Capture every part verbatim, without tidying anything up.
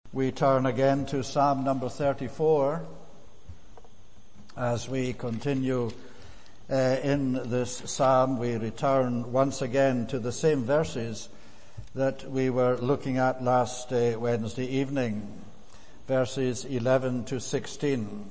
We turn again to Psalm number thirty-four as we continue uh, in this psalm. We return once again to the same verses that we were looking at last uh, Wednesday evening, verses eleven to sixteen.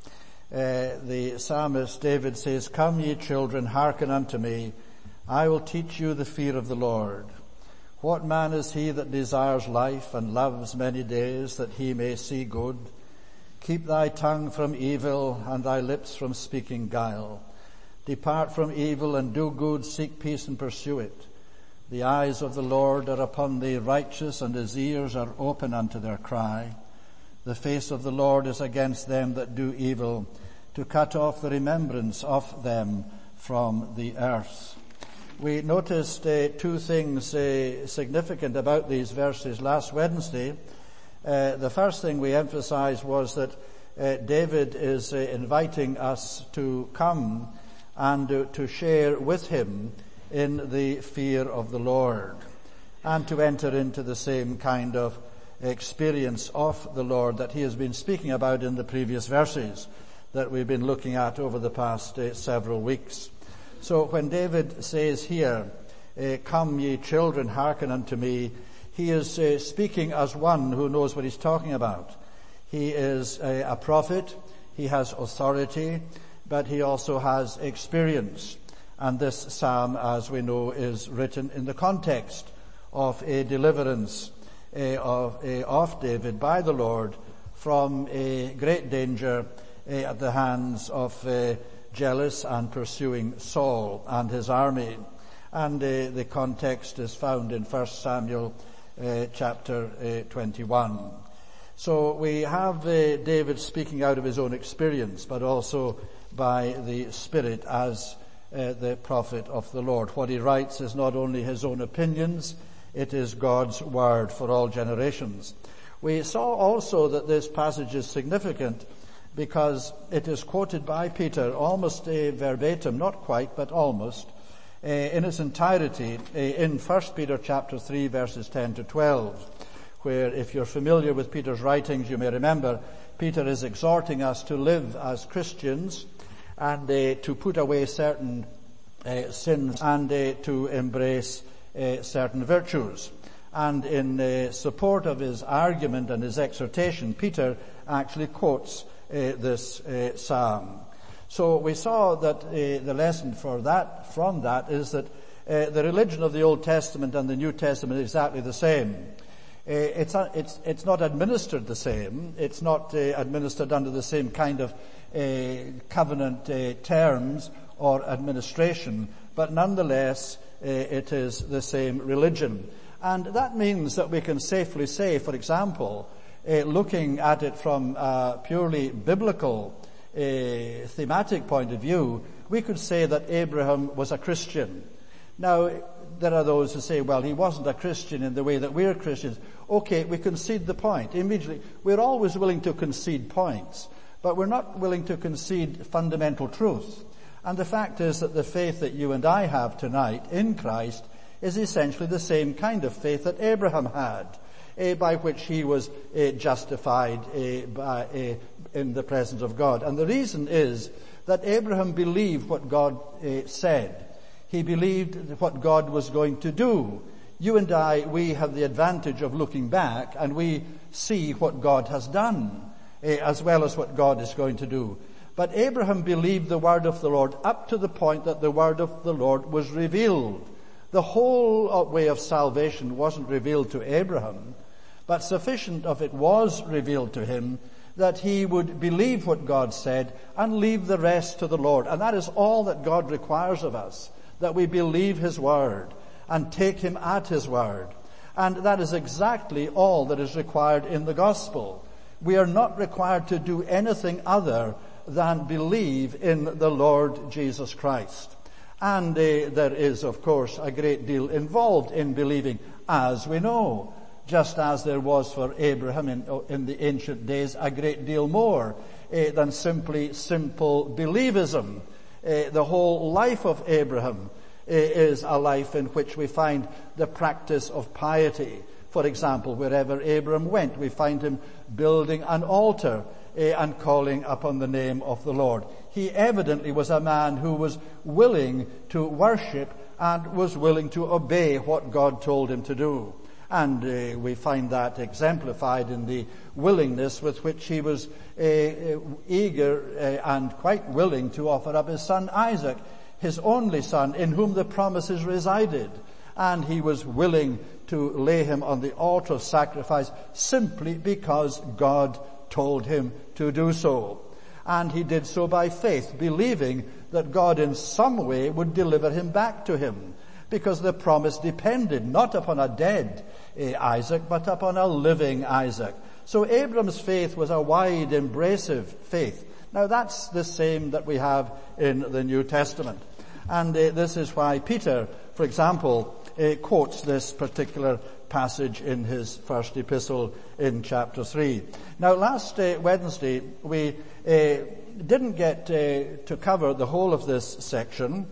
Uh, the psalmist David says, "Come ye children, hearken unto me. I will teach you the fear of the Lord. What man is he that desires life and loves many days, that he may see good? Keep thy tongue from evil and thy lips from speaking guile. Depart from evil and do good, seek peace and pursue it. The eyes of the Lord are upon the righteous, and his ears are open unto their cry. The face of the Lord is against them that do evil, to cut off the remembrance of them from the earth." We noticed uh, two things uh, significant about these verses last Wednesday. Uh, the first thing we emphasized was that uh, David is uh, inviting us to come and uh, to share with him in the fear of the Lord, and to enter into the same kind of experience of the Lord that he has been speaking about in the previous verses that we've been looking at over the past uh, several weeks. So when David says here, uh, "Come ye children, hearken unto me," he is uh, speaking as one who knows what he's talking about. He is a, a prophet, he has authority, but he also has experience. And this psalm, as we know, is written in the context of a deliverance uh, of, uh, of David by the Lord from a great danger uh, at the hands of uh, jealous and pursuing Saul and his army. And uh, the context is found in First Samuel uh, chapter uh, twenty-one. So we have uh, David speaking out of his own experience, but also by the Spirit as uh, the prophet of the Lord. What he writes is not only his own opinions, it is God's word for all generations. We saw also that this passage is significant because it is quoted by Peter almost uh, verbatim, not quite, but almost, uh, in its entirety uh, in First Peter chapter three, verses ten to twelve, where, if you're familiar with Peter's writings, you may remember Peter is exhorting us to live as Christians and uh, to put away certain uh, sins and uh, to embrace uh, certain virtues. And in uh, support of his argument and his exhortation, Peter actually quotes Uh, this uh, psalm. So we saw that uh, the lesson for that, from that, is that uh, the religion of the Old Testament and the New Testament is exactly the same. Uh, it's, uh, it's, it's not administered the same. It's not uh, administered under the same kind of uh, covenant uh, terms or administration, but nonetheless uh, it is the same religion. And that means that we can safely say, for example, Uh, looking at it from a purely biblical uh, thematic point of view, we could say that Abraham was a Christian. Now, there are those who say, well, he wasn't a Christian in the way that we're Christians. Okay, we concede the point. Immediately, we're always willing to concede points, but we're not willing to concede fundamental truth. And the fact is that the faith that you and I have tonight in Christ is essentially the same kind of faith that Abraham had, Uh, by which he was uh, justified uh, by, uh, in the presence of God. And the reason is that Abraham believed what God uh, said. He believed what God was going to do. You and I, we have the advantage of looking back, and we see what God has done, uh, as well as what God is going to do. But Abraham believed the word of the Lord up to the point that the word of the Lord was revealed. The whole way of salvation wasn't revealed to Abraham, but sufficient of it was revealed to him that he would believe what God said and leave the rest to the Lord. And that is all that God requires of us, that we believe his word and take him at his word. And that is exactly all that is required in the gospel. We are not required to do anything other than believe in the Lord Jesus Christ. And uh, there is, of course, a great deal involved in believing, as we know. Just as there was for Abraham in, in the ancient days a great deal more uh, than simply simple believism. Uh, the whole life of Abraham uh, is a life in which we find the practice of piety, For example, wherever Abram went, we find him building an altar uh, and calling upon the name of the Lord. He evidently was a man who was willing to worship and was willing to obey what God told him to do. And uh, we find that exemplified in the willingness with which he was uh, uh, eager uh, and quite willing to offer up his son Isaac, his only son, in whom the promises resided. And he was willing to lay him on the altar of sacrifice simply because God told him to do so. And he did so by faith, believing that God in some way would deliver him back to him, because the promise depended not upon a dead uh, Isaac, but upon a living Isaac. So Abram's faith was a wide, embracive faith. Now that's the same that we have in the New Testament. And uh, this is why Peter, for example, uh, quotes this particular passage in his first epistle in chapter three. Now last uh, Wednesday we uh, didn't get uh, to cover the whole of this section,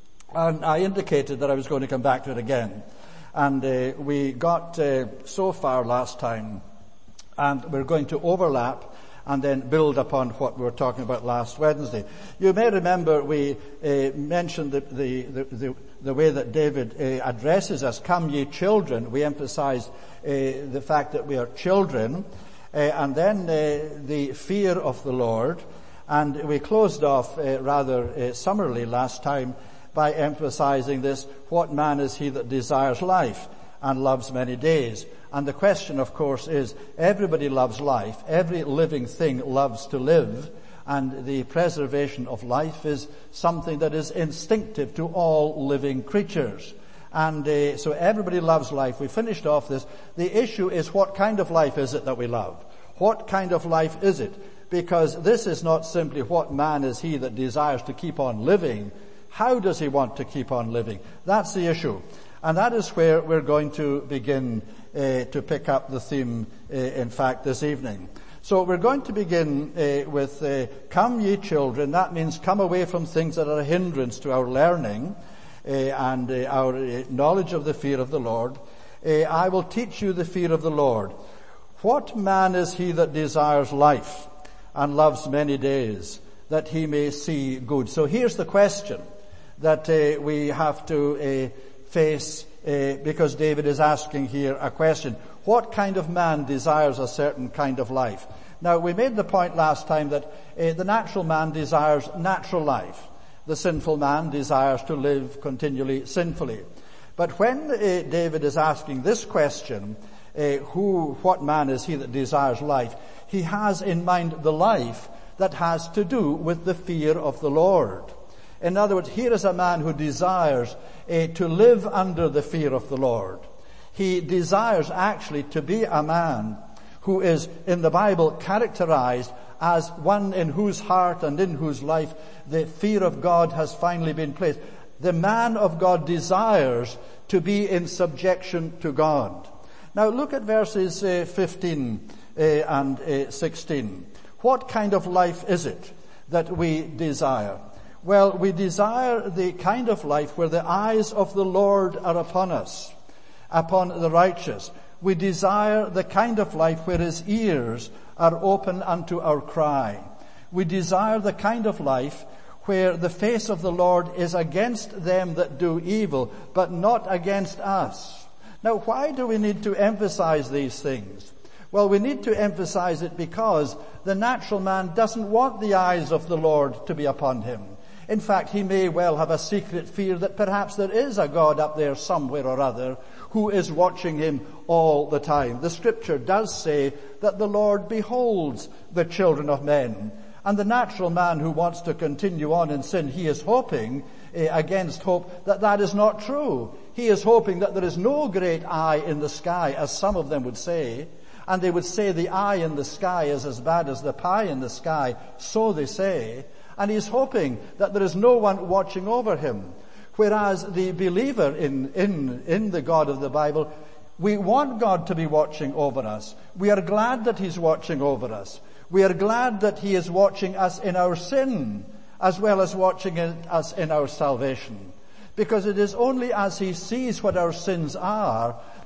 and I indicated that I was going to come back to it again. And uh, we got uh, so far last time, and we're going to overlap and then build upon what we were talking about last Wednesday. You may remember we uh, mentioned the, the, the, the, the way that David uh, addresses us, "Come ye children." We emphasized uh, the fact that we are children, uh, and then uh, the fear of the Lord. And we closed off uh, rather uh, summarily last time by emphasizing this: what man is he that desires life and loves many days? And the question, of course, is everybody loves life. Every living thing loves to live. And the preservation of life is something that is instinctive to all living creatures. And uh, so everybody loves life. We finished off this. The issue is, what kind of life is it that we love? What kind of life is it? Because this is not simply what man is he that desires to keep on living. How does he want to keep on living? That's the issue. And that is where we're going to begin uh, to pick up the theme, uh, in fact, this evening. So we're going to begin uh, with, uh, "Come ye children." That means come away from things that are a hindrance to our learning uh, and uh, our uh, knowledge of the fear of the Lord. Uh, "I will teach you the fear of the Lord. What man is he that desires life and loves many days, that he may see good?" So here's the question that uh, we have to uh, face, uh, because David is asking here a question. What kind of man desires a certain kind of life? Now, we made the point last time that uh, the natural man desires natural life. The sinful man desires to live continually sinfully. But when uh, David is asking this question, uh, who, what man is he that desires life, he has in mind the life that has to do with the fear of the Lord. In other words, here is a man who desires uh, to live under the fear of the Lord. He desires actually to be a man who is in the Bible characterized as one in whose heart and in whose life the fear of God has finally been placed. The man of God desires to be in subjection to God. Now look at verses uh, fifteen uh, and uh, sixteen. What kind of life is it that we desire? Well, we desire the kind of life where the eyes of the Lord are upon us, upon the righteous. We desire the kind of life where his ears are open unto our cry. We desire the kind of life where the face of the Lord is against them that do evil, but not against us. Now, why do we need to emphasize these things? Well, we need to emphasize it because the natural man doesn't want the eyes of the Lord to be upon him. In fact, he may well have a secret fear that perhaps there is a God up there somewhere or other who is watching him all the time. The scripture does say that the Lord beholds the children of men. And the natural man who wants to continue on in sin, he is hoping uh, against hope that that is not true. He is hoping that there is no great eye in the sky, as some of them would say. And they would say the eye in the sky is as bad as the pie in the sky. So they say. And he's hoping that there is no one watching over him. Whereas the believer in, in, in the God of the Bible, we want God to be watching over us. We are glad that he's watching over us. We are glad that he is watching us in our sin, as well as watching us in our salvation. Because it is only as he sees what our sins are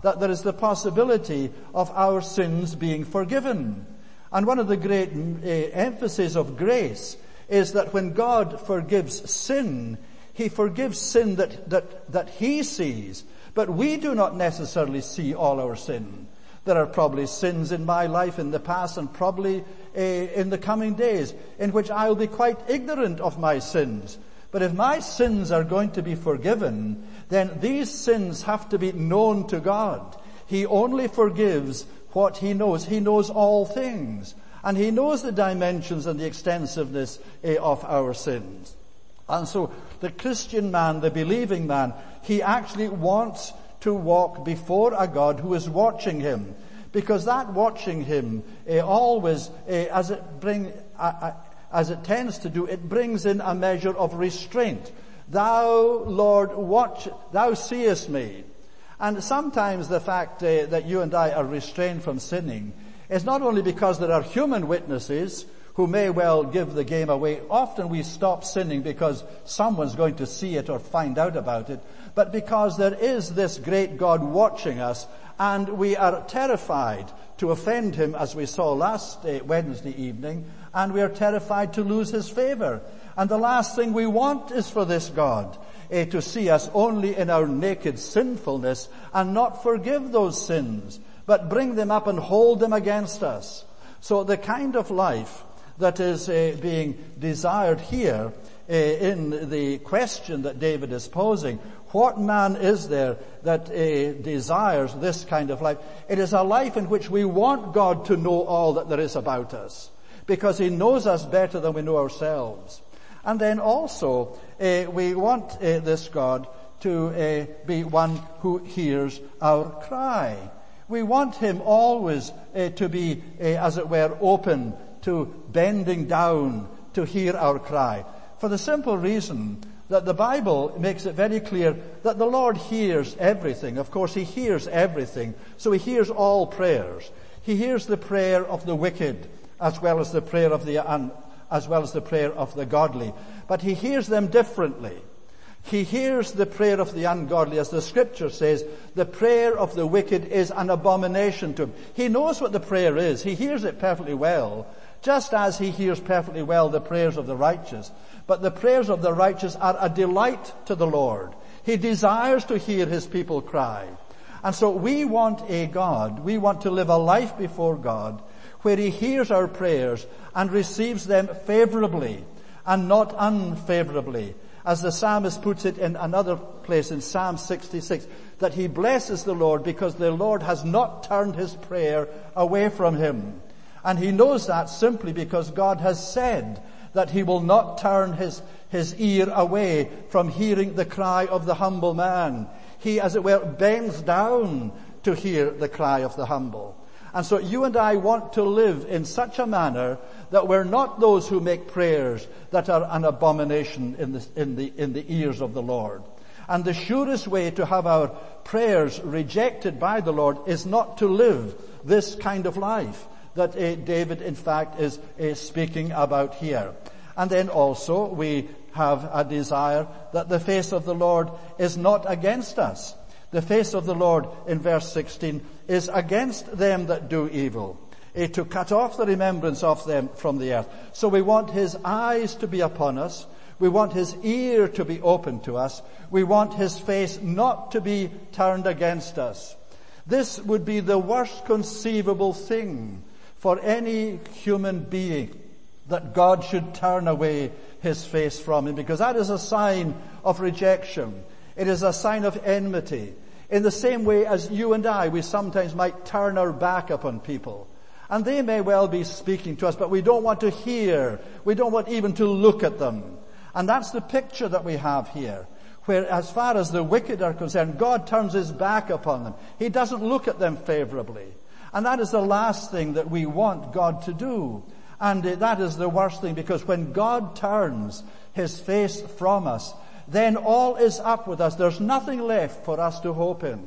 that there is the possibility of our sins being forgiven. And one of the great uh, emphases of grace is that when God forgives sin, He forgives sin that, that, that He sees. But we do not necessarily see all our sin. There are probably sins in my life in the past and probably uh, in the coming days in which I'll be quite ignorant of my sins. But if my sins are going to be forgiven, then these sins have to be known to God. He only forgives what He knows. He knows all things. And He knows the dimensions and the extensiveness uh, of our sins. And so the Christian man, the believing man, he actually wants to walk before a God who is watching him. Because that watching him uh, always, uh, as it bring, uh, uh, as it tends to do, it brings in a measure of restraint. Thou, Lord, watch, thou seest me. And sometimes the fact uh, that you and I are restrained from sinning is not only because there are human witnesses who may well give the game away. Often we stop sinning because someone's going to see it or find out about it, but because there is this great God watching us, and we are terrified to offend Him, as we saw last uh, Wednesday evening, and we are terrified to lose His favor. And the last thing we want is for this God uh, to see us only in our naked sinfulness and not forgive those sins, but bring them up and hold them against us. So the kind of life that is uh, being desired here uh, in the question that David is posing, what man is there that uh, desires this kind of life? It is a life in which we want God to know all that there is about us, because He knows us better than we know ourselves. And then also uh, we want uh, this God to uh, be one who hears our cry. We want Him always uh, to be, uh, as it were, open to bending down to hear our cry. For the simple reason that the Bible makes it very clear that the Lord hears everything. Of course, He hears everything. So He hears all prayers. He hears the prayer of the wicked as well as the prayer of the un, as well as the prayer of the godly. But He hears them differently. He hears the prayer of the ungodly. As the scripture says, the prayer of the wicked is an abomination to Him. He knows what the prayer is. He hears it perfectly well, just as He hears perfectly well the prayers of the righteous. But the prayers of the righteous are a delight to the Lord. He desires to hear His people cry. And so we want a God, we want to live a life before God where He hears our prayers and receives them favorably and not unfavorably. As the psalmist puts it in another place in Psalm sixty-six, that he blesses the Lord because the Lord has not turned his prayer away from him. And he knows that simply because God has said that He will not turn his, his ear away from hearing the cry of the humble man. He, as it were, bends down to hear the cry of the humble. And so you and I want to live in such a manner that we're not those who make prayers that are an abomination in the, in the, in the ears of the Lord. And the surest way to have our prayers rejected by the Lord is not to live this kind of life that uh, David, in fact, is, is speaking about here. And then also we have a desire that the face of the Lord is not against us. The face of the Lord, in verse sixteen, is against them that do evil, uh, to cut off the remembrance of them from the earth. So we want His eyes to be upon us. We want His ear to be open to us. We want His face not to be turned against us. This would be the worst conceivable thing for any human being, that God should turn away His face from him, because that is a sign of rejection. It is a sign of enmity. In the same way as you and I, we sometimes might turn our back upon people. And they may well be speaking to us, but we don't want to hear. We don't want even to look at them. And that's the picture that we have here, where as far as the wicked are concerned, God turns His back upon them. He doesn't look at them favorably. And that is the last thing that we want God to do. And that is the worst thing, because when God turns His face from us, then all is up with us. There's nothing left for us to hope in.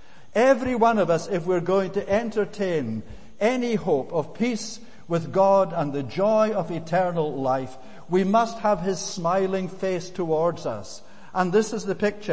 Every one of us, if we're going to entertain any hope of peace with God and the joy of eternal life, we must have His smiling face towards us. And this is the picture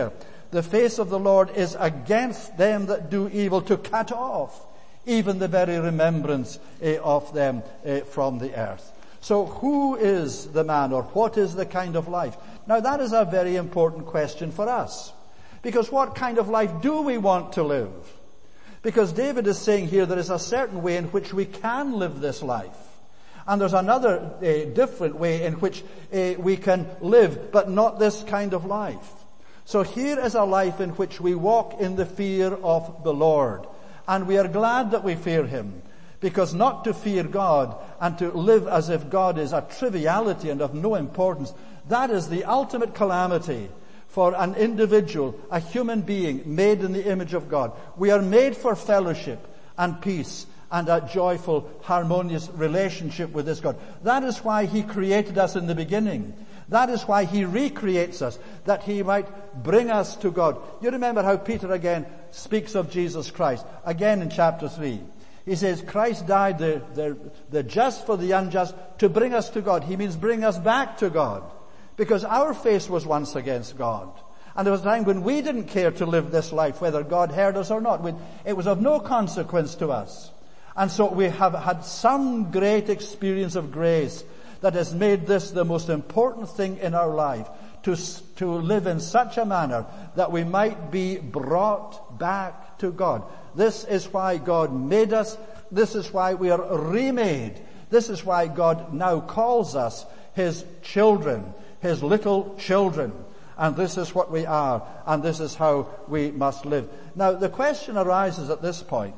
The face of the Lord is against them that do evil, to cut off even the very remembrance uh, of them uh, from the earth. So who is the man, or what is the kind of life? Now that is a very important question for us. Because what kind of life do we want to live? Because David is saying here there is a certain way in which we can live this life. And there's another uh, different way in which uh, we can live, but not this kind of life. So here is a life in which we walk in the fear of the Lord. And we are glad that we fear Him. Because not to fear God and to live as if God is a triviality and of no importance, that is the ultimate calamity for an individual, a human being made in the image of God. We are made for fellowship and peace and a joyful, harmonious relationship with this God. That is why He created us in the beginning. That is why He recreates us, that He might bring us to God. You remember how Peter again speaks of Jesus Christ, again in chapter three. He says, Christ died, the, the, the just for the unjust, to bring us to God. He means bring us back to God. Because our face was once against God. And there was a time when we didn't care to live this life, whether God heard us or not. It was of no consequence to us. And so we have had some great experience of grace that has made this the most important thing in our life. To, to live in such a manner that we might be brought back to God. This is why God made us. This is why we are remade. This is why God now calls us His children, His little children. And this is what we are, and this is how we must live. Now, the question arises at this point,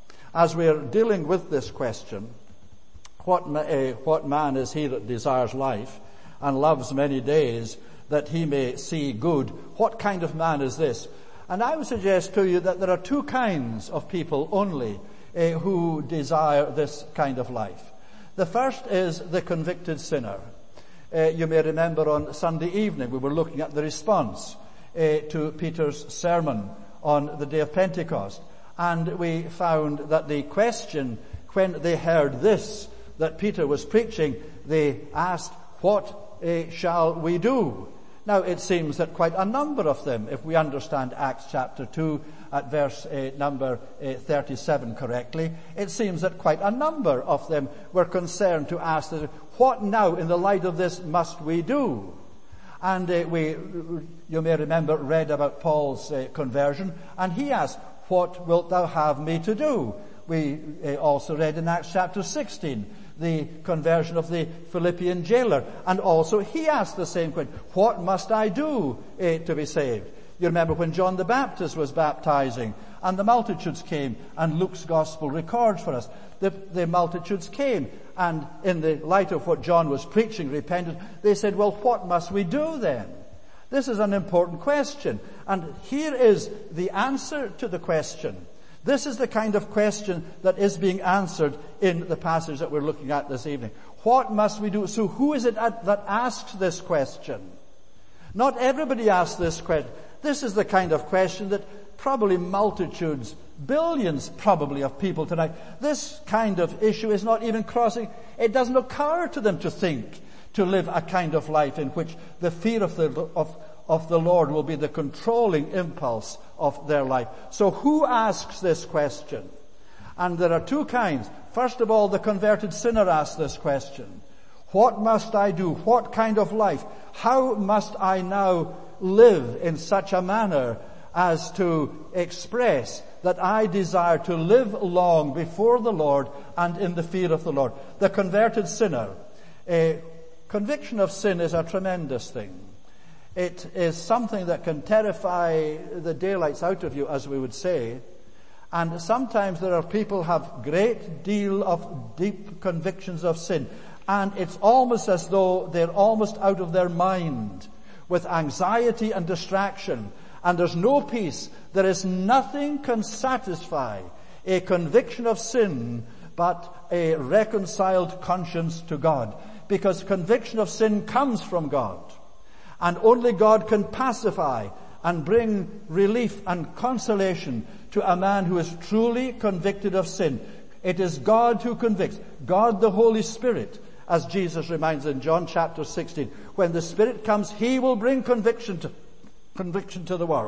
as we are dealing with this question, what, uh, what man is he that desires life and loves many days, that he may see good? What kind of man is this? And I would suggest to you that there are two kinds of people only uh, who desire this kind of life. The first is the convicted sinner. Uh, you may remember on Sunday evening we were looking at the response uh, to Peter's sermon on the day of Pentecost. And we found that the question, when they heard this, that Peter was preaching, they asked, what uh, shall we do? Now, it seems that quite a number of them, if we understand Acts chapter two at verse uh, number uh, thirty-seven correctly, it seems that quite a number of them were concerned to ask, what now in the light of this must we do? And uh, we, you may remember, read about Paul's uh, conversion, and he asked, what wilt thou have me to do? We uh, also read in Acts chapter sixteen, the conversion of the Philippian jailer. And also he asked the same question, what must I do eh, to be saved? You remember when John the Baptist was baptizing and the multitudes came, and Luke's gospel records for us. The, the multitudes came, and in the light of what John was preaching, repented. They said, well, what must we do then? This is an important question. And here is the answer to the question. This is the kind of question that is being answered in the passage that we're looking at this evening. What must we do? So who is it that asks this question? Not everybody asks this question. This is the kind of question that probably multitudes, billions probably of people tonight, this kind of issue is not even crossing. It doesn't occur to them to think, to live a kind of life in which the fear of the, of, of the Lord will be the controlling impulse of their life. So who asks this question? And there are two kinds. First of all, the converted sinner asks this question. What must I do? What kind of life? How must I now live in such a manner as to express that I desire to live long before the Lord and in the fear of the Lord? The converted sinner. A conviction of sin is a tremendous thing. It is something that can terrify the daylights out of you, as we would say. And sometimes there are people who have great deal of deep convictions of sin. And it's almost as though they're almost out of their mind with anxiety and distraction. And there's no peace. There is nothing can satisfy a conviction of sin but a reconciled conscience to God. Because conviction of sin comes from God. And only God can pacify and bring relief and consolation to a man who is truly convicted of sin. It is God who convicts. God the Holy Spirit, as Jesus reminds in John chapter sixteen. When the Spirit comes, He will bring conviction to, conviction to the world.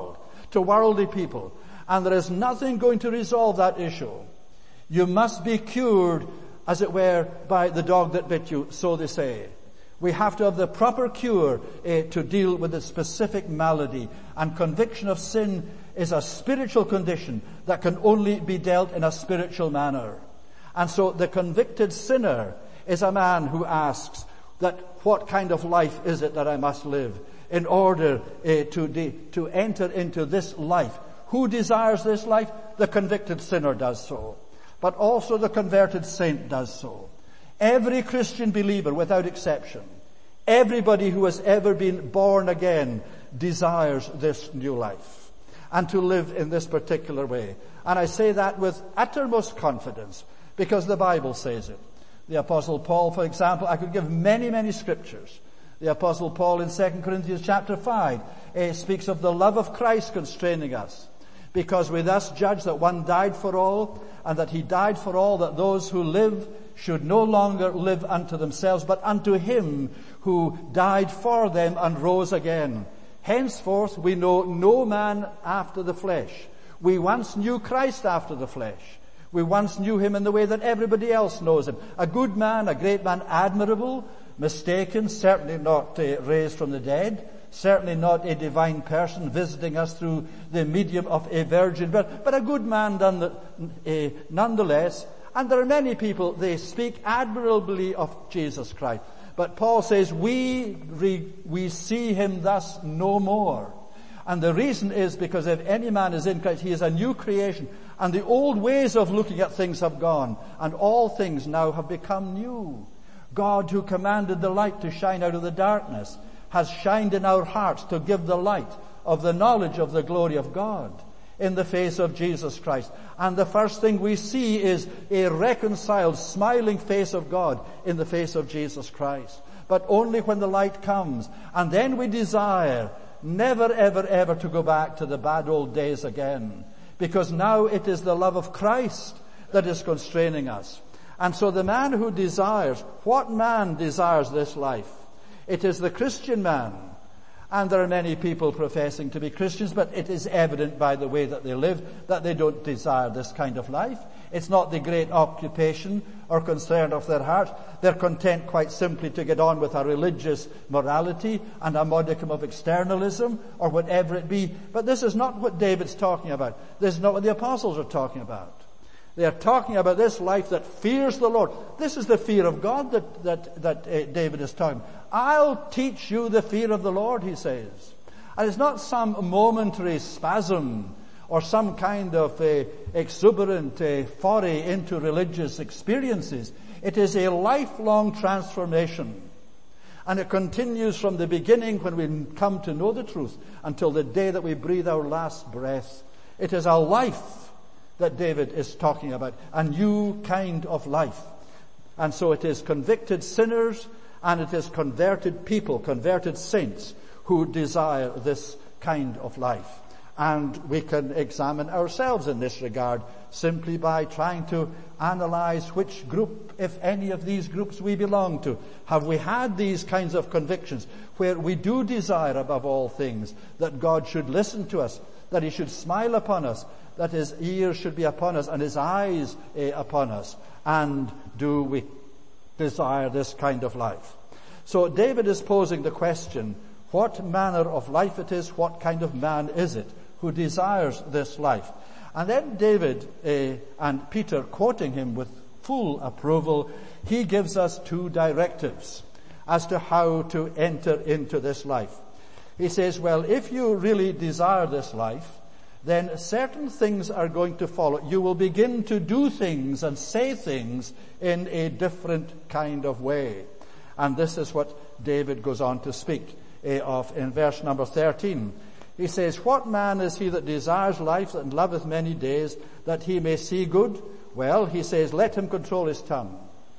to worldly people. And there is nothing going to resolve that issue. You must be cured, as it were, by the dog that bit you, so they say. We have to have the proper cure eh, to deal with the specific malady. And conviction of sin is a spiritual condition that can only be dealt in a spiritual manner. And so the convicted sinner is a man who asks that what kind of life is it that I must live in order uh, to, de- to enter into this life. Who desires this life? The convicted sinner does so. But also the converted saint does so. Every Christian believer, without exception, everybody who has ever been born again desires this new life and to live in this particular way. And I say that with uttermost confidence because the Bible says it. The Apostle Paul, for example, I could give many, many scriptures. The Apostle Paul in Second Corinthians chapter five uh, speaks of the love of Christ constraining us, because we thus judge that one died for all, and that he died for all, that those who live should no longer live unto themselves, but unto him who died for them and rose again. Henceforth we know no man after the flesh. We once knew Christ after the flesh. We once knew him in the way that everybody else knows him. A good man, a great man, admirable, mistaken, certainly not uh, raised from the dead, certainly not a divine person visiting us through the medium of a virgin birth, but a good man none the, uh, nonetheless. And there are many people, they speak admirably of Jesus Christ. But Paul says, we, re, we see him thus no more. And the reason is because if any man is in Christ, he is a new creation. And the old ways of looking at things have gone, and all things now have become new. God, who commanded the light to shine out of the darkness, has shined in our hearts to give the light of the knowledge of the glory of God in the face of Jesus Christ. And the first thing we see is a reconciled, smiling face of God in the face of Jesus Christ. But only when the light comes. And then we desire never, ever, ever to go back to the bad old days again. Because now it is the love of Christ that is constraining us. And so the man who desires, what man desires this life? It is the Christian man. And there are many people professing to be Christians, but it is evident by the way that they live that they don't desire this kind of life. It's not the great occupation or concern of their heart. They're content quite simply to get on with a religious morality and a modicum of externalism or whatever it be. But this is not what David's talking about. This is not what the apostles are talking about. They are talking about this life that fears the Lord. This is the fear of God that, that, that uh, David is talking about. I'll teach you the fear of the Lord, he says. And it's not some momentary spasm or some kind of uh, exuberant uh, foray into religious experiences. It is a lifelong transformation. And it continues from the beginning when we come to know the truth until the day that we breathe our last breath. It is a life that David is talking about, a new kind of life. And so it is convicted sinners and it is converted people, converted saints who desire this kind of life. And we can examine ourselves in this regard simply by trying to analyze which group, if any of these groups, we belong to. Have we had these kinds of convictions where we do desire above all things that God should listen to us, that he should smile upon us, that his ears should be upon us and his eyes eh, upon us? And do we desire this kind of life? So David is posing the question, what manner of life it is, what kind of man is it who desires this life? And then David eh, and Peter, quoting him with full approval, he gives us two directives as to how to enter into this life. He says, well, if you really desire this life, then certain things are going to follow. You will begin to do things and say things in a different kind of way. And this is what David goes on to speak uh, of in verse number thirteen. He says, what man is he that desires life and loveth many days, that he may see good? Well, he says, let him control his tongue.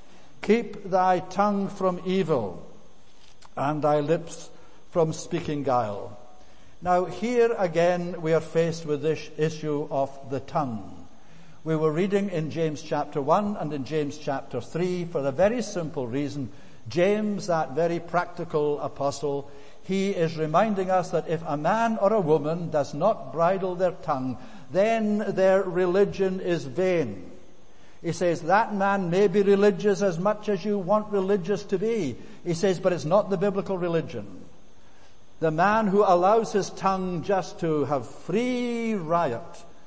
Keep thy tongue from evil, and thy lips from speaking guile. Now here again we are faced with this issue of the tongue. We were reading in James chapter one and in James chapter three for a very simple reason. James, that very practical apostle, he is reminding us that if a man or a woman does not bridle their tongue, then their religion is vain. He says that man may be religious as much as you want religious to be. He says, but it's not the biblical religion. The man who allows his tongue just to have free riot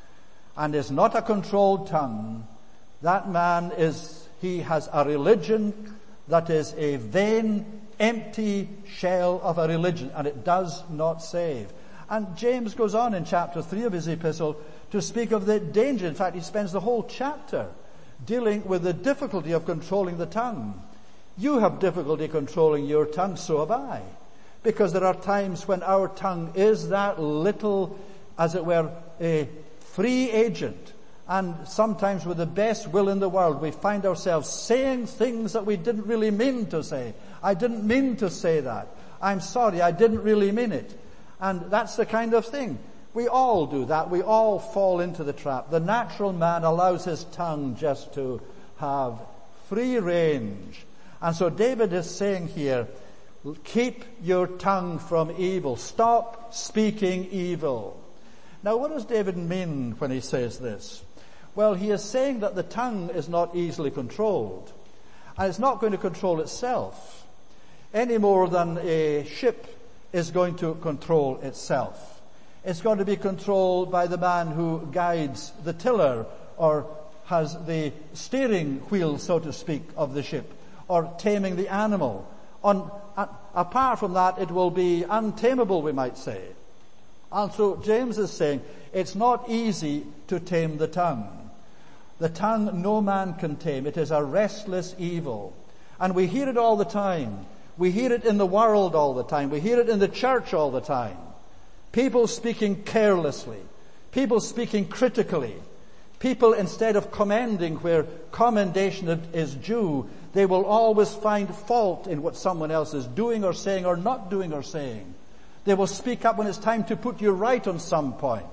and is not a controlled tongue, that man is, he has a religion that is a vain, empty shell of a religion, and it does not save. And James goes on in chapter three of his epistle to speak of the danger. In fact, he spends the whole chapter dealing with the difficulty of controlling the tongue. You have difficulty controlling your tongue, so have I. Because there are times when our tongue is that little, as it were, a free agent. And sometimes with the best will in the world, we find ourselves saying things that we didn't really mean to say. I didn't mean to say that. I'm sorry, I didn't really mean it. And that's the kind of thing. We all do that. We all fall into the trap. The natural man allows his tongue just to have free range. And so David is saying here, keep your tongue from evil. Stop speaking evil. Now, what does David mean when he says this? Well, he is saying that the tongue is not easily controlled. And it's not going to control itself any more than a ship is going to control itself. It's going to be controlled by the man who guides the tiller or has the steering wheel, so to speak, of the ship, or taming the animal. On, uh, apart from that, it will be untamable, we might say. And so James is saying it's not easy to tame the tongue. The tongue no man can tame. It is a restless evil. And we hear it all the time. We hear it in the world all the time. We hear it in the church all the time. People speaking carelessly. People speaking critically. People, instead of commending where commendation is due, they will always find fault in what someone else is doing or saying or not doing or saying. They will speak up when it's time to put you right on some point.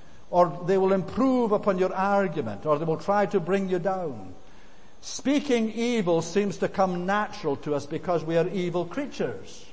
Or they will improve upon your argument, or they will try to bring you down. Speaking evil seems to come natural to us because we are evil creatures.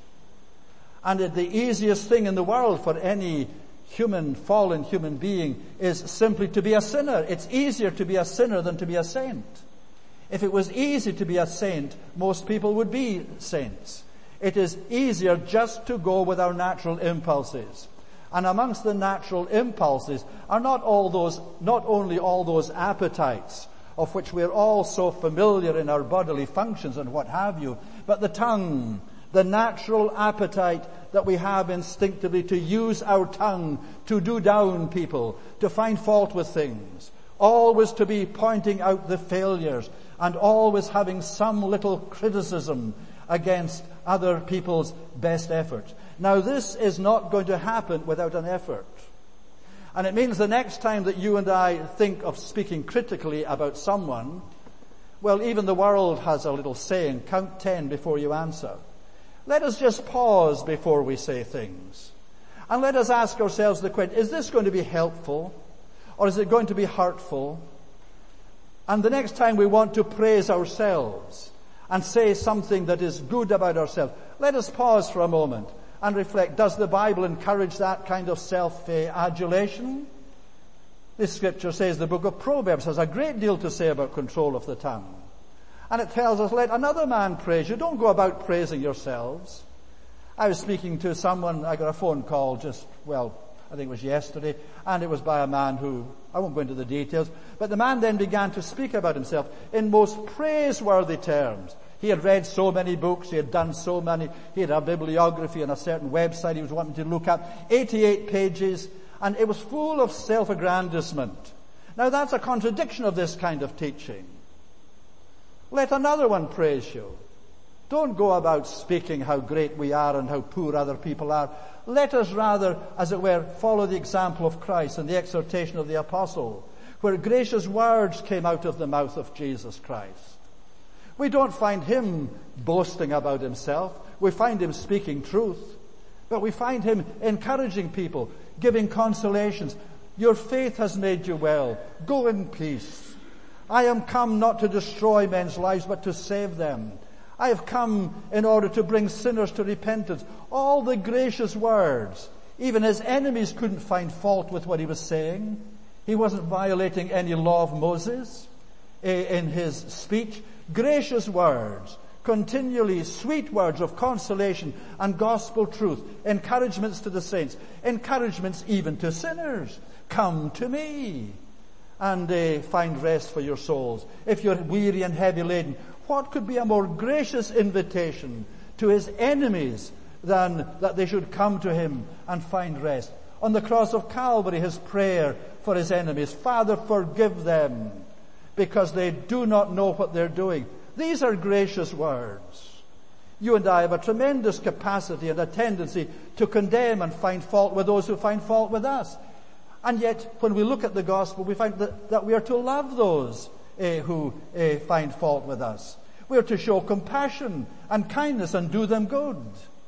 And the easiest thing in the world for any human, fallen human being is simply to be a sinner. It's easier to be a sinner than to be a saint. If it was easy to be a saint, most people would be saints. It is easier just to go with our natural impulses. And amongst the natural impulses are not all those, not only all those appetites of which we're all so familiar in our bodily functions and what have you, but the tongue, the natural appetite that we have instinctively to use our tongue to do down people, to find fault with things, always to be pointing out the failures and always having some little criticism against other people's best efforts. Now, this is not going to happen without an effort. And it means the next time that you and I think of speaking critically about someone, well, even the world has a little saying, count ten before you answer. Let us just pause before we say things. And let us ask ourselves the question, is this going to be helpful? Or is it going to be hurtful? And the next time we want to praise ourselves and say something that is good about ourselves, let us pause for a moment and reflect, does the Bible encourage that kind of self-adulation? This scripture says the book of Proverbs has a great deal to say about control of the tongue. And it tells us, let another man praise you. Don't go about praising yourselves. I was speaking to someone, I got a phone call just, well, I think it was yesterday, and it was by a man who, I won't go into the details, but the man then began to speak about himself in most praiseworthy terms. He had read so many books, he had done so many, he had a bibliography on a certain website he was wanting to look at, eighty-eight pages, and it was full of self-aggrandizement. Now that's a contradiction of this kind of teaching. Let another one praise you. Don't go about speaking how great we are and how poor other people are. Let us rather, as it were, follow the example of Christ and the exhortation of the apostle, where gracious words came out of the mouth of Jesus Christ. We don't find him boasting about himself. We find him speaking truth. But we find him encouraging people, giving consolations. Your faith has made you well. Go in peace. I am come not to destroy men's lives, but to save them. I have come in order to bring sinners to repentance. All the gracious words. Even his enemies couldn't find fault with what he was saying. He wasn't violating any law of Moses in his speech. Gracious words, continually sweet words of consolation and gospel truth, encouragements to the saints, encouragements even to sinners. Come to me and uh, find rest for your souls. If you're weary and heavy laden, what could be a more gracious invitation to his enemies than that they should come to him and find rest? On the cross of Calvary, his prayer for his enemies, Father, forgive them, because they do not know what they're doing. These are gracious words. You and I have a tremendous capacity and a tendency to condemn and find fault with those who find fault with us. And yet, when we look at the gospel, we find that, that we are to love those uh, who uh, find fault with us. We are to show compassion and kindness and do them good.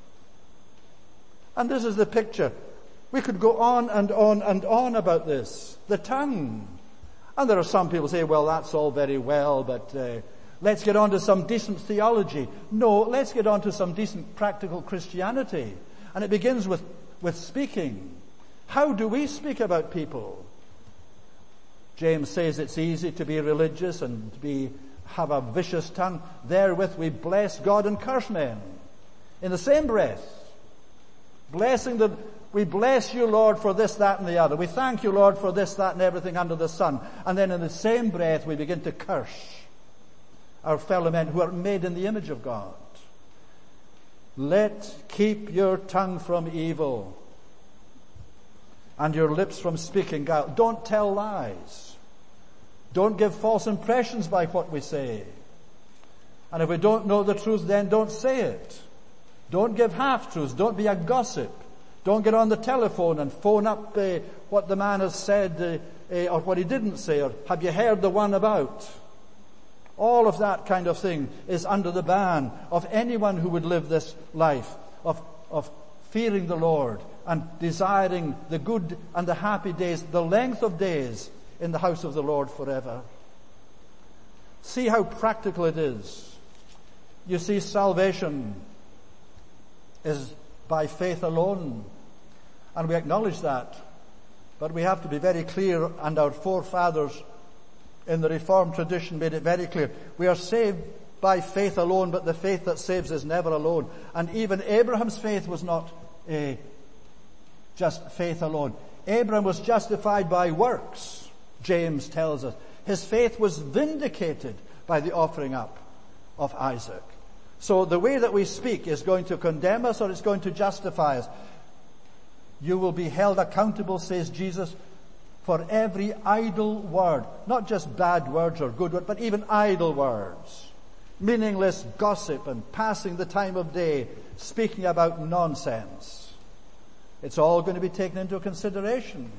And this is the picture. We could go on and on and on about this. The tongue. And there are some people who say, well, that's all very well, but uh, let's get on to some decent theology. No, let's get on to some decent practical Christianity. And it begins with, with speaking. How do we speak about people? James says it's easy to be religious and to be, have a vicious tongue. Therewith we bless God and curse men. In the same breath. Blessing the, we bless you, Lord, for this, that, and the other. We thank you, Lord, for this, that, and everything under the sun. And then in the same breath we begin to curse our fellow men who are made in the image of God. Let keep your tongue from evil and your lips from speaking guile. Don't tell lies. Don't give false impressions by what we say. And if we don't know the truth, then don't say it. Don't give half-truths. Don't be a gossip. Don't get on the telephone and phone up uh, what the man has said uh, uh, or what he didn't say, or have you heard the one about? All of that kind of thing is under the ban of anyone who would live this life of, of fearing the Lord and desiring the good and the happy days, the length of days in the house of the Lord forever. See how practical it is. You see, salvation is by faith alone, and we acknowledge that, but we have to be very clear, and our forefathers in the Reformed tradition made it very clear. We are saved by faith alone, but the faith that saves is never alone. And even Abraham's faith was not uh, just faith alone. Abraham was justified by works, James tells us. His faith was vindicated by the offering up of Isaac. So the way that we speak is going to condemn us or it's going to justify us. You will be held accountable, says Jesus, for every idle word. Not just bad words or good words, but even idle words. Meaningless gossip and passing the time of day, speaking about nonsense. It's all going to be taken into consideration.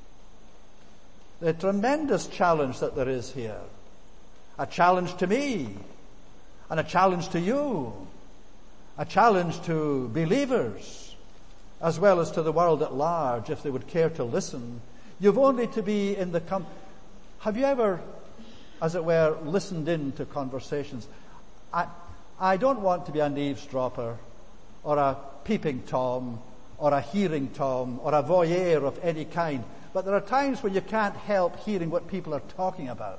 The tremendous challenge that there is here. A challenge to me. And a challenge to you. A challenge to believers. As well as to the world at large, if they would care to listen. You've only to be in the... Com- Have you ever, as it were, listened in to conversations? I, I don't want to be an eavesdropper or a peeping Tom or a hearing Tom or a voyeur of any kind. But there are times when you can't help hearing what people are talking about.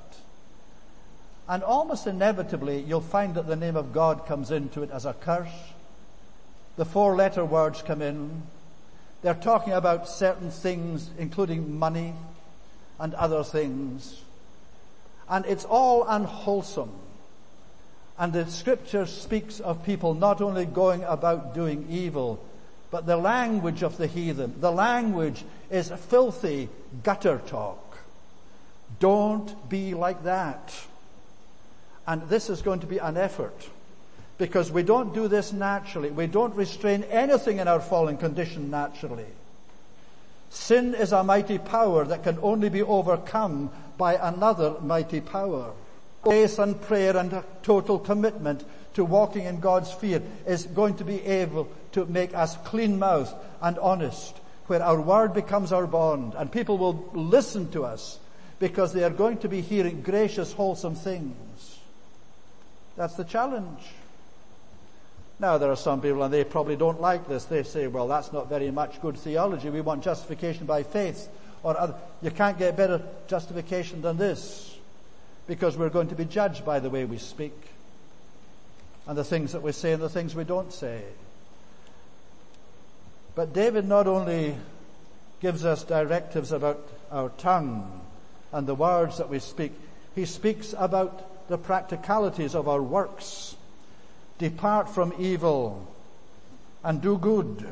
And almost inevitably, you'll find that the name of God comes into it as a curse. The four-letter words come in. They're talking about certain things, including money and other things. And it's all unwholesome. And the scripture speaks of people not only going about doing evil, but the language of the heathen. The language is filthy gutter talk. Don't be like that. And this is going to be an effort, because we don't do this naturally. We don't restrain anything in our fallen condition naturally. Sin is a mighty power that can only be overcome by another mighty power. Grace and prayer and a total commitment to walking in God's fear is going to be able to make us clean-mouthed and honest, where our word becomes our bond, and people will listen to us because they are going to be hearing gracious, wholesome things. That's the challenge. Now there are some people, and they probably don't like this, they say, well, that's not very much good theology. We want justification by faith. Or other. You can't get better justification than this, because we're going to be judged by the way we speak, and the things that we say and the things we don't say. But David not only gives us directives about our tongue and the words that we speak, he speaks about the practicalities of our works. Depart from evil and do good.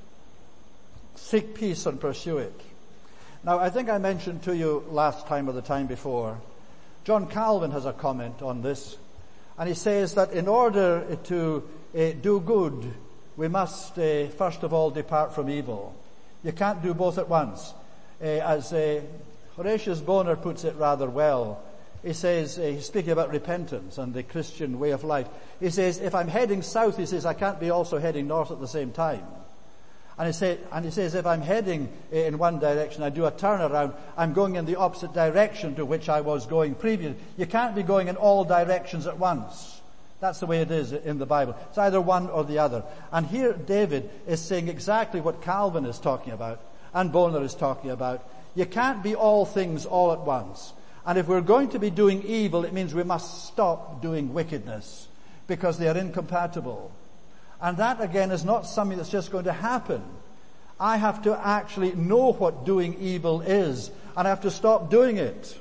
Seek peace and pursue it. Now, I think I mentioned to you last time or the time before, John Calvin has a comment on this, and he says that in order to uh, do good, we must uh, first of all depart from evil. You can't do both at once. Uh, as uh, Horatius Bonar puts it rather well, he says, uh, he's speaking about repentance and the Christian way of life. He says, if I'm heading south, he says, I can't be also heading north at the same time. And he, say, and he says, if I'm heading uh, in one direction, I do a turnaround, I'm going in the opposite direction to which I was going previously. You can't be going in all directions at once. That's the way it is in the Bible. It's either one or the other. And here David is saying exactly what Calvin is talking about and Bonar is talking about. You can't be all things all at once. And if we're going to be doing evil, it means we must stop doing wickedness, because they are incompatible. And that again is not something that's just going to happen. I have to actually know what doing evil is, and I have to stop doing it.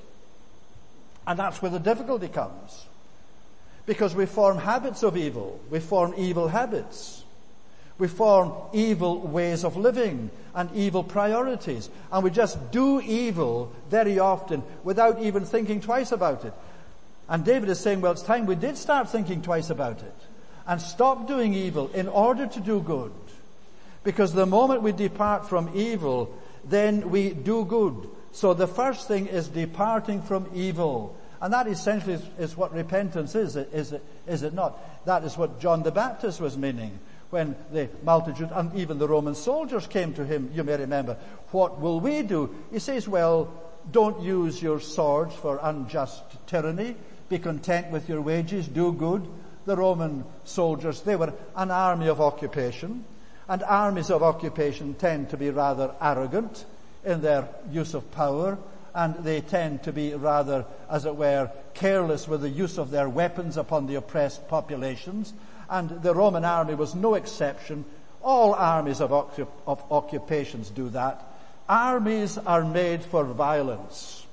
And that's where the difficulty comes. Because we form habits of evil. We form evil habits. We form evil ways of living and evil priorities. And we just do evil very often without even thinking twice about it. And David is saying, well, it's time we did start thinking twice about it and stop doing evil in order to do good. Because the moment we depart from evil, then we do good. So the first thing is departing from evil. And that essentially is, is what repentance is, is it, is it not? That is what John the Baptist was meaning when the multitude and even the Roman soldiers came to him, you may remember. What will we do? He says, well, don't use your swords for unjust tyranny. Be content with your wages. Do good. The Roman soldiers, they were an army of occupation. And armies of occupation tend to be rather arrogant in their use of power. And they tend to be rather, as it were, careless with the use of their weapons upon the oppressed populations. And the Roman army was no exception. All armies of, occup- of occupations do that. Armies are made for violence.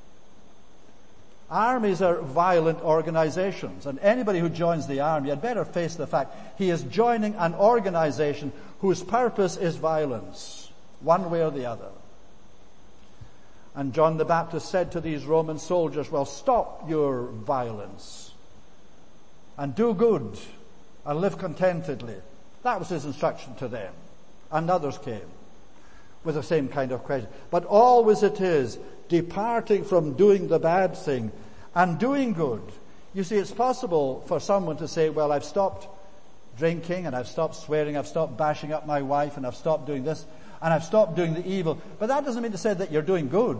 Armies are violent organizations. And anybody who joins the army had better face the fact he is joining an organization whose purpose is violence, one way or the other. And John the Baptist said to these Roman soldiers, well, stop your violence and do good and live contentedly. That was his instruction to them. And others came with the same kind of question. But always it is departing from doing the bad thing and doing good. You see, it's possible for someone to say, well, I've stopped drinking and I've stopped swearing, I've stopped bashing up my wife and I've stopped doing this and I've stopped doing the evil. But that doesn't mean to say that you're doing good.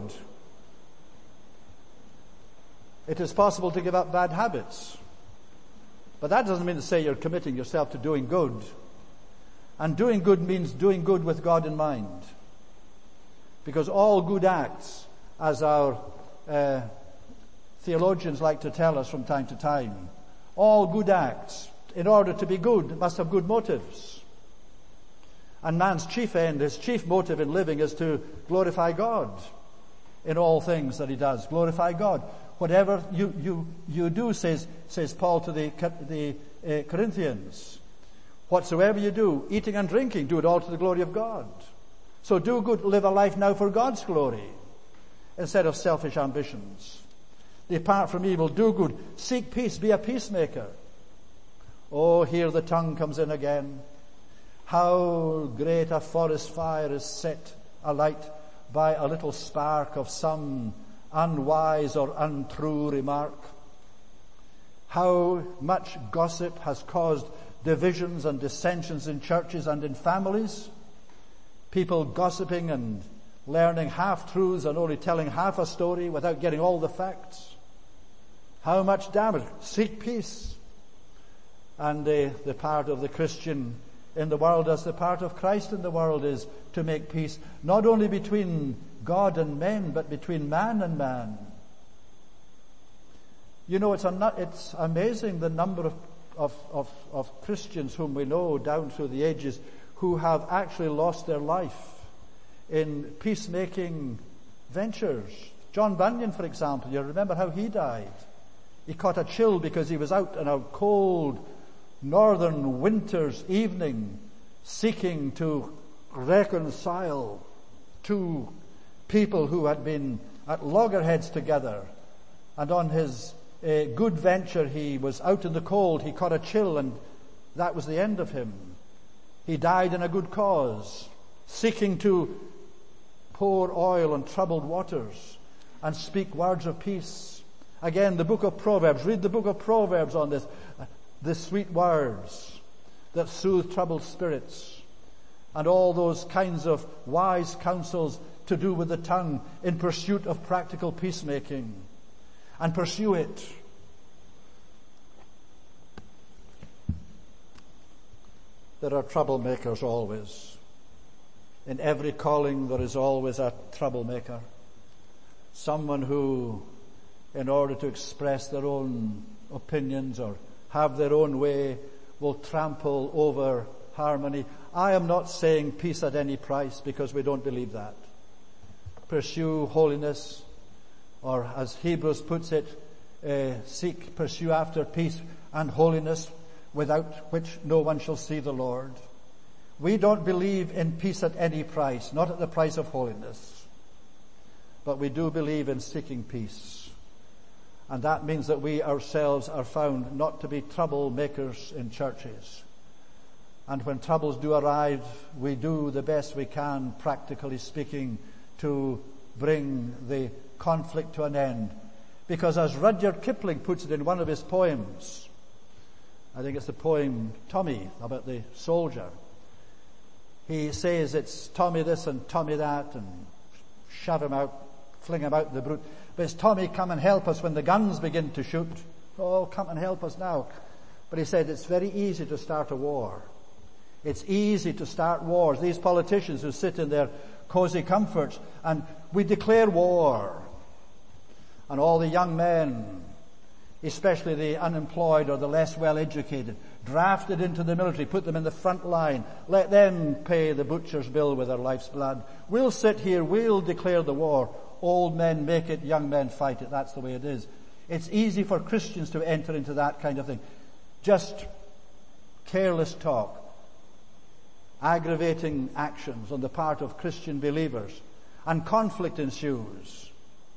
It is possible to give up bad habits. But that doesn't mean to say you're committing yourself to doing good. And doing good means doing good with God in mind. Because all good acts, as our uh, theologians like to tell us from time to time, all good acts, in order to be good, must have good motives. And man's chief end, his chief motive in living is to glorify God in all things that he does. Glorify God. Whatever you, you, you do, says, says Paul to the, the uh, Corinthians, whatsoever you do, eating and drinking, do it all to the glory of God. So do good, live a life now for God's glory, instead of selfish ambitions. Depart from evil, do good, seek peace, be a peacemaker. Oh, here the tongue comes in again. How great a forest fire is set alight by a little spark of some unwise or untrue remark. How much gossip has caused divisions and dissensions in churches and in families. People gossiping and learning half-truths and only telling half a story without getting all the facts. How much damage. Seek peace. And the, the part of the Christian in the world as the part of Christ in the world is to make peace, not only between God and men, but between man and man. You know, it's, a, it's amazing the number of, of, of, of Christians whom we know down through the ages who have actually lost their life in peacemaking ventures. John Bunyan, for example, you remember how he died. He caught a chill because he was out on a cold northern winter's evening seeking to reconcile two people who had been at loggerheads together. And on his uh, good venture, he was out in the cold, he caught a chill, and that was the end of him. He died in a good cause, seeking to pour oil on troubled waters and speak words of peace. Again, the book of Proverbs, read the book of Proverbs on this. The sweet words that soothe troubled spirits, and all those kinds of wise counsels to do with the tongue in pursuit of practical peacemaking. And pursue it. There are troublemakers always. In every calling there is always a troublemaker. Someone who, in order to express their own opinions or have their own way, will trample over harmony. I am not saying peace at any price, because we don't believe that. Pursue holiness, or as Hebrews puts it, uh, seek, pursue after peace and holiness, without which no one shall see the Lord. We don't believe in peace at any price, not at the price of holiness. But we do believe in seeking peace. And that means that we ourselves are found not to be troublemakers in churches. And when troubles do arrive, we do the best we can, practically speaking, to bring the conflict to an end. Because as Rudyard Kipling puts it in one of his poems, I think it's the poem Tommy, about the soldier, he says it's Tommy this and Tommy that, and shove him out, fling him out the brute. But it's Tommy, come and help us when the guns begin to shoot. Oh, come and help us now. But he said it's very easy to start a war. It's easy to start wars. These politicians who sit in their cozy comforts and we declare war. And all the young men, especially the unemployed or the less well educated, drafted into the military, put them in the front line, let them pay the butcher's bill with their life's blood. We'll sit here, we'll declare the war. Old men make it, young men fight it. That's the way it is. It's easy for Christians to enter into that kind of thing. Just careless talk, aggravating actions on the part of Christian believers, and conflict ensues.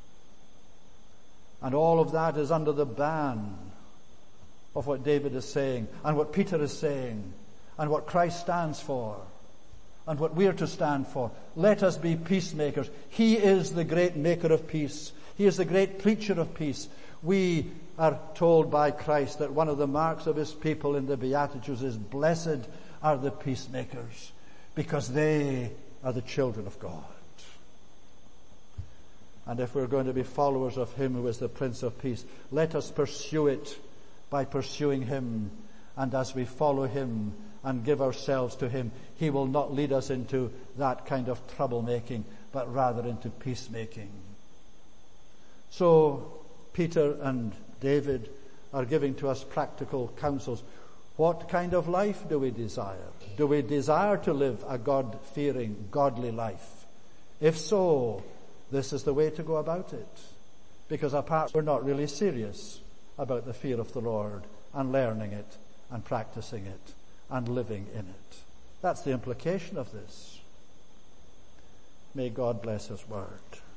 And all of that is under the ban of what David is saying, and what Peter is saying, and what Christ stands for, and what we are to stand for. Let us be peacemakers. He is the great maker of peace. He is the great preacher of peace. We are told by Christ that one of the marks of his people in the Beatitudes is, blessed are the peacemakers, because they are the children of God. And if we're going to be followers of him who is the Prince of Peace, let us pursue it by pursuing him. And as we follow him and give ourselves to him, he will not lead us into that kind of troublemaking, but rather into peacemaking. So Peter and David are giving to us practical counsels. What kind of life do we desire? Do we desire to live a God-fearing, godly life? If so, this is the way to go about it. Because apart, we're not really serious about the fear of the Lord and learning it and practicing it and living in it. That's the implication of this. May God bless his word.